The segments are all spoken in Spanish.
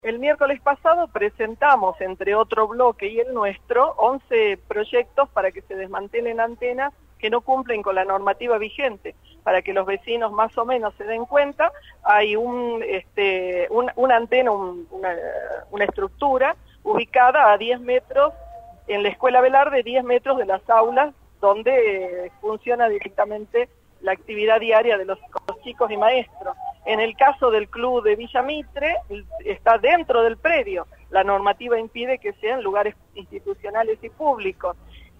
El miércoles pasado presentamos, entre otro bloque y el nuestro, 11 proyectos para que se desmantelen antenas que no cumplen con la normativa vigente. Para que los vecinos más o menos se den cuenta, hay una antena, una estructura ubicada a 10 metros en la Escuela Velarde, 10 metros de las aulas donde funciona directamente la actividad diaria de los chicos y maestros. En el caso del club de Villa Mitre, está dentro del predio. La normativa impide que sean lugares institucionales y públicos.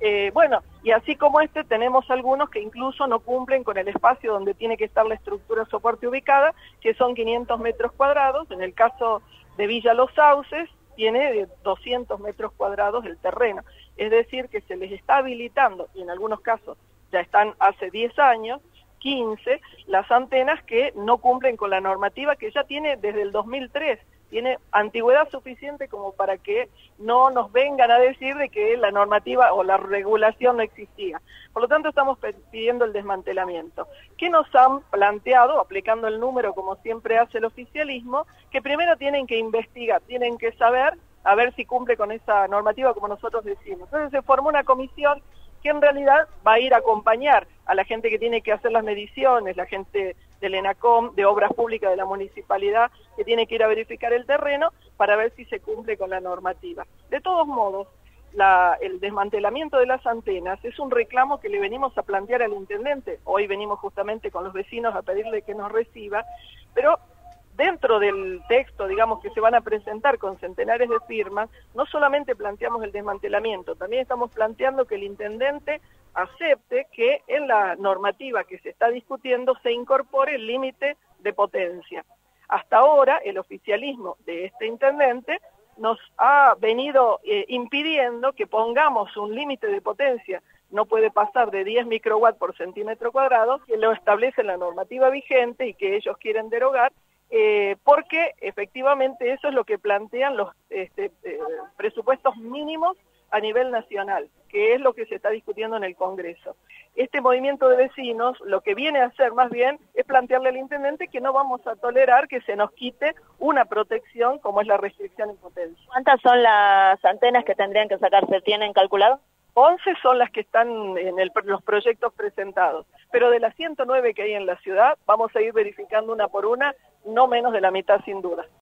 Y así como tenemos algunos que incluso no cumplen con el espacio donde tiene que estar la estructura soporte ubicada, que son 500 metros cuadrados. En el caso de Villa Los Sauces, tiene 200 metros cuadrados el terreno. Es decir, que se les está habilitando, y en algunos casos ya están hace 10 años, 15, las antenas que no cumplen con la normativa que ya tiene desde el 2003. Tiene antigüedad suficiente como para que no nos vengan a decir de que la normativa o la regulación no existía. Por lo tanto, estamos pidiendo el desmantelamiento. ¿Qué nos han planteado, aplicando el número como siempre hace el oficialismo? Que primero tienen que investigar, tienen que saber, a ver si cumple con esa normativa como nosotros decimos. Entonces se formó una comisión que en realidad va a ir a acompañar a la gente que tiene que hacer las mediciones, la gente del ENACOM, de Obras Públicas de la Municipalidad, que tiene que ir a verificar el terreno para ver si se cumple con la normativa. De todos modos, el desmantelamiento de las antenas es un reclamo que le venimos a plantear al intendente. Hoy venimos justamente con los vecinos a pedirle que nos reciba, pero dentro del texto, digamos, que se van a presentar con centenares de firmas, no solamente planteamos el desmantelamiento, también estamos planteando que el intendente acepte que en la normativa que se está discutiendo se incorpore el límite de potencia. Hasta ahora, el oficialismo de este intendente nos ha venido impidiendo que pongamos un límite de potencia. No puede pasar de 10 microwatts por centímetro cuadrado, que lo establece la normativa vigente y que ellos quieren derogar, porque efectivamente eso es lo que plantean los presupuestos mínimos a nivel nacional, que es lo que se está discutiendo en el Congreso. Este movimiento de vecinos lo que viene a hacer más bien es plantearle al intendente que no vamos a tolerar que se nos quite una protección como es la restricción en potencia. ¿Cuántas son las antenas que tendrían que sacarse? ¿Tienen calculado? 11 son las que están en los proyectos presentados, pero de las 109 que hay en la ciudad, vamos a ir verificando una por una, no menos de la mitad sin duda.